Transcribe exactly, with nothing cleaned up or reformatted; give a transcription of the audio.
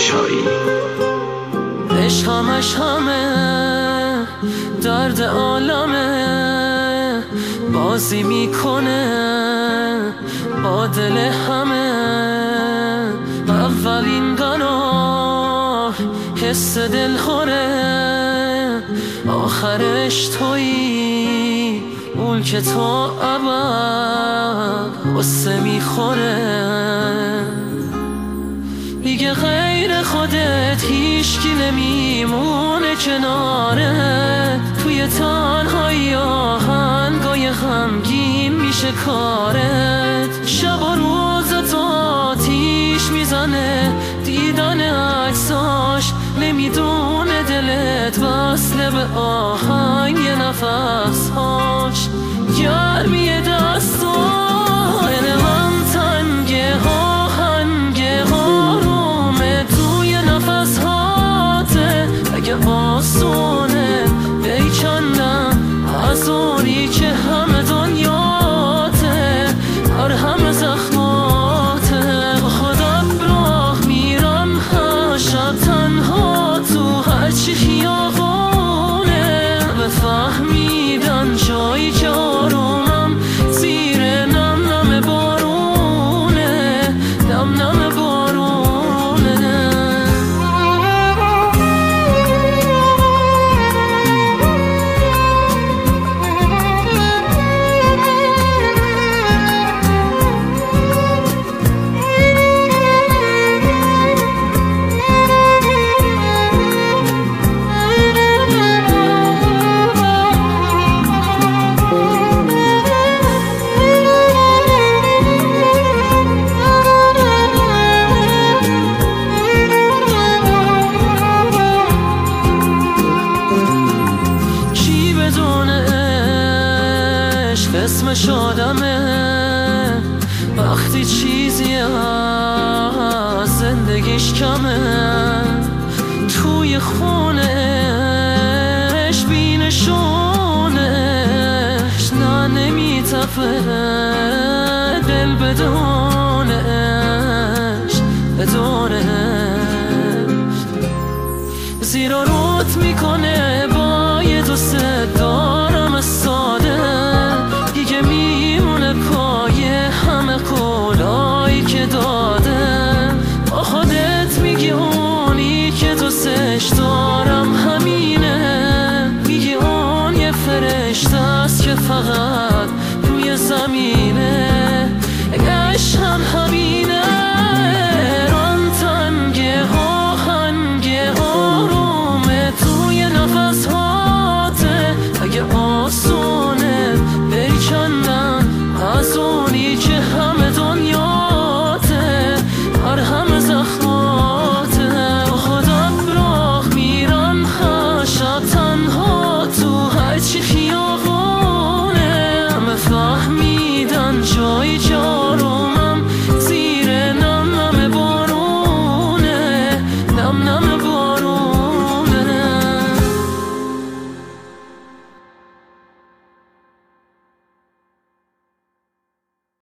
چایی. عشق همش همه درد عالمه، بازی میکنه با دل همه. اولین قرار حس دل خوره، آخرش تویی اون که تو ابد غصه میخوره. دیگه غیر خودت هیچکی نمیمونه کنارت، توی تنهایی آهنگای غمگین میشه کارت. شب و روز تو آتیش میزنه دیدن عکساش، نمیدونه دلت وصله به آهنگ نفسهاش. گرمی دستای من تنگه آهنگ آرومه توی نفسهاته. اگه آسونه بیکندم از اونی که همه دنیاته، هر همه زخماته. خودم راه میرم هر شب تنها تو هرچی خیابونه، بفهمیدن جایی که آرومم زیر نم نم بارونه، نم نم بارونه. اسمش آدمه وقتی چیزی از زندگیش کمه، توی خونش بینشونش نه نمیتفه دل بدونش بدونش. زیر و روت میکنه